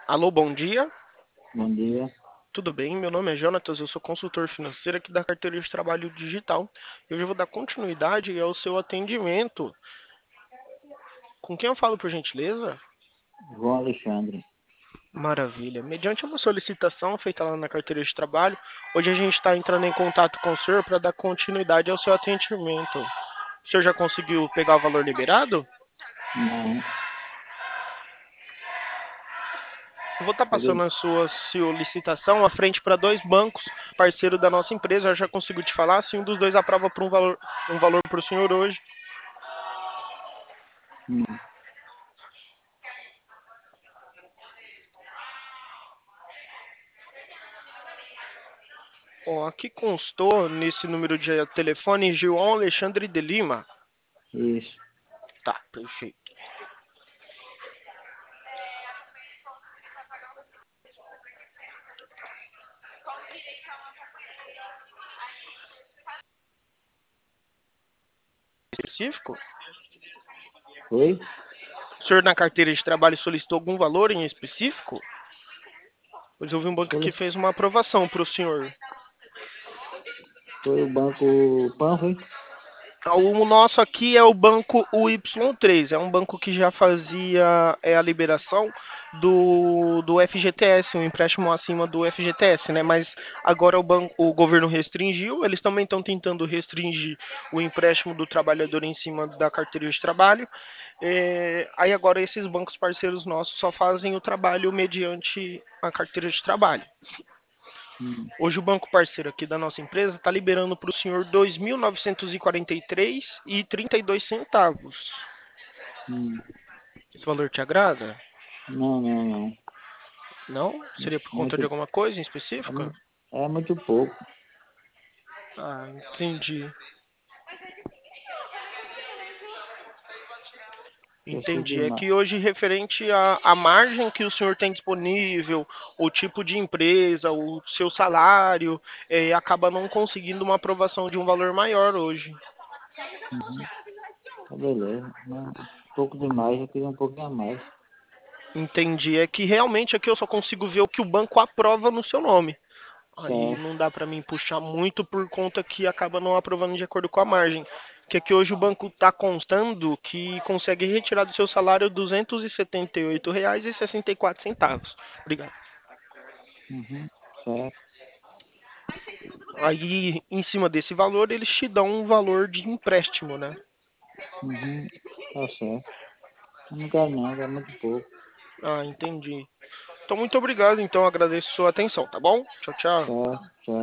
Alô, bom dia. Bom dia. Tudo bem? Meu nome é Jonatas, eu sou consultor financeiro aqui da carteira de trabalho digital. Eu já vou dar continuidade ao seu atendimento. Com quem eu falo, por gentileza? João Alexandre. Maravilha. Mediante uma solicitação feita lá na carteira de trabalho, hoje a gente está entrando em contato com o senhor para dar continuidade ao seu atendimento. O senhor já conseguiu pegar o valor liberado? Não. Eu vou estar Ele, passando a sua solicitação à frente para dois bancos parceiros da nossa empresa. Eu já consigo te falar se um dos dois aprova por um valor para o senhor hoje. hum, Ó, aqui constou nesse número de telefone João Alexandre de Lima. isso. Tá, perfeito. Específico? Foi? O senhor na carteira de trabalho solicitou algum valor em específico? Pois eu vi um banco que Solic- fez uma aprovação para o senhor. Foi o Banco Pan, foi? O nosso aqui é o banco UY3, é um banco que já fazia a liberação do FGTS, um empréstimo acima do FGTS, né? Mas agora o governo restringiu, eles também estão tentando restringir o empréstimo do trabalhador em cima da carteira de trabalho. Aí agora esses bancos parceiros nossos só fazem o trabalho mediante a carteira de trabalho. Hum, Hoje o banco parceiro aqui da nossa empresa está liberando para o senhor R$ 2.943,32. hum. Esse valor te agrada? Não, não, não. Não? Seria por conta de Muito, alguma coisa em é, específica? mu- é muito pouco. Ah, entendi. Preciso de Entendi. É mais. que hoje, referente à margem que o senhor tem disponível, o tipo de empresa, o seu salário, acaba não conseguindo uma aprovação de um valor maior hoje. Uhum. Tá beleza. Mas pouco demais, eu queria um pouquinho a mais. Entendi. É que realmente aqui eu só consigo ver o que o banco aprova no seu nome. Aí Certo. não dá para mim puxar muito por conta que acaba não aprovando de acordo com a margem. Que aqui hoje o banco está constando que consegue retirar do seu salário R$ 278,64. Obrigado. Uhum. Certo. Aí, em cima desse valor, eles te dão um valor de empréstimo, né? Uhum. Tá certo. Eu não quero não, é muito pouco. Ah, entendi. Então, muito obrigado. Então, agradeço a sua atenção, tá bom? Tchau, tchau. Certo, certo.